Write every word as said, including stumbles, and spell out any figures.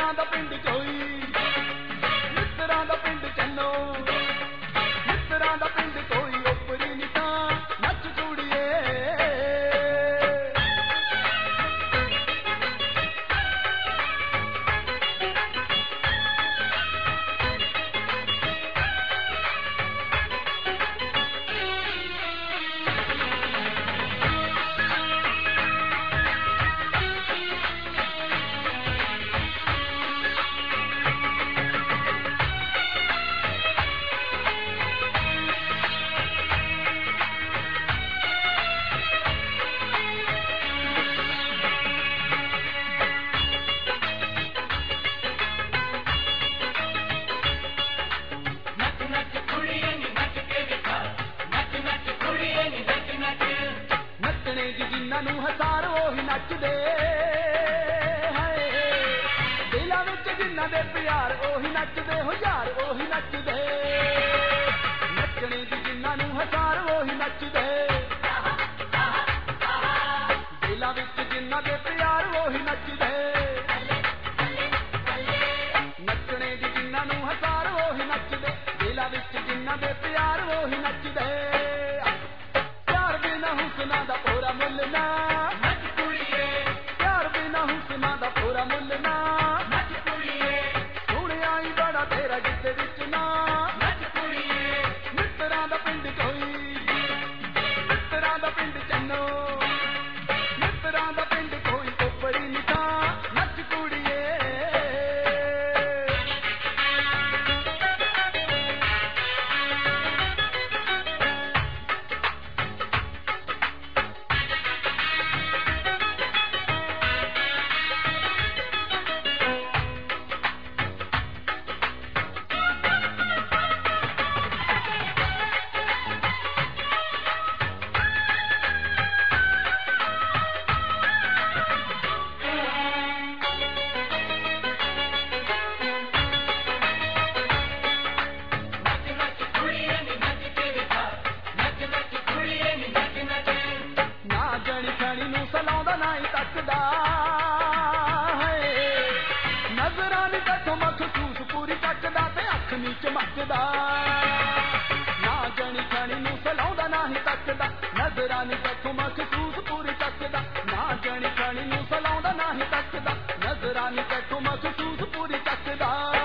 ਮਿੱਤਰਾਂ ਦਾ ਪਿੰਡ ਕੋਈ, ਮਿੱਤਰਾਂ ਦਾ ਪਿੰਡ ਚੰਨੋ, ਮਿੱਤਰਾਂ ਦਾ ਪਿੰਡ ਕੋਈ ਓਪਰੀ ਨੀ ਤਾਂ ਨੱਚ ਕੁੜੀਏ। ਜਿਨ੍ਹਾਂ ਨੂੰ ਹਜ਼ਾਰ ਉਹੀ ਨੱਚਦੇ ਹਾਏ, ਦਿਲਾਂ ਵਿੱਚ ਜਿਨ੍ਹਾਂ ਦੇ ਪਿਆਰ ਉਹੀ ਨੱਚਦੇ, ਹਜ਼ਾਰ ਉਹੀ ਨੱਚਦੇ। ਨੱਚਣੇ ਦੀ ਜਿਨ੍ਹਾਂ ਨੂੰ ਹਜ਼ਾਰ ਉਹੀ ਨੱਚਦੇ, ਦਿਲਾਂ ਵਿੱਚ ਜਿਨ੍ਹਾਂ ਦੇ ਪਿਆਰ ਉਹੀ ਨੱਚਦੇ। ਨੱਚਣੇ ਦੀ ਜਿਨ੍ਹਾਂ ਨੂੰ ਹਜ਼ਾਰ ਉਹੀ ਨੱਚਦੇ, ਦਿਲਾਂ ਵਿੱਚ ਜਿਨ੍ਹਾਂ ਦੇ ਪਿਆਰ ਉਹੀ ਨੱਚਦੇ। ਪਿਆਰ ਬਿਨਾ ਹੁਸਨਾ ਦਾ ਪੂਰਾ ਮੁੱਲ ਨਾ, ਨੱਚ ਕੁੜੀਏ। ਪਿਆਰ ਬਿਨਾ ਹੁਸਨਾ ਦਾ ਪੂਰਾ ਮੁੱਲ ਨਾ, ਨੱਚ ਕੁੜੀਏ। ਸੁਣਿਆ ਹੀ ਬੜਾ ਤੇਰਾ ਗਿੱਧੇ ਵਿੱਚ ਨਾ, ਨੱਚ ਕੁੜੀਏ। ਮਿੱਤਰਾਂ ਦਾ ਪਿੰਡ ਕੋਈ, ਮਿੱਤਰਾਂ ਦਾ ਪਿੰਡ ਚੰਨੋ, ਮਿੱਤਰਾਂ ਦਾ ਪਿੰਡ ਕੋਈ ਓਪਰੀ ਨੀ ਤਾਂ ਨੱਚ ਕੁੜੀਏ। ਸਲਾਉਂਦਾ ਨਾ ਹੀ ਤੱਕਦਾ ਹੈ, ਨਜ਼ਰਾਂ ਨੀ ਤੈਥੋਂ ਮਖਸੂਸ ਪੂਰੀ ਤੱਕਦਾ ਤੇ ਅੱਖ ਨੀ ਚਮਕਦਾ। ਨਾ ਜਣੀ ਖਾਣੀ ਨੂੰ ਸਲਾਉਂਦਾ ਨਾ ਹੀ ਤੱਕਦਾ, ਨਜ਼ਰਾਂ ਨੀ ਤੈਥੋਂ ਮਖਸੂਸ ਪੂਰੀ ਤੱਕਦਾ। ਨਾ ਜਣੀ ਖਾਣੀ ਨੂੰ ਸਲਾਉਂਦਾ ਨਾ ਹੀ ਤੱਕਦਾ, ਨਜ਼ਰਾਂ ਨੀ ਤੈਥੋਂ ਮਖਸੂਸ ਪੂਰੀ ਤੱਕਦਾ।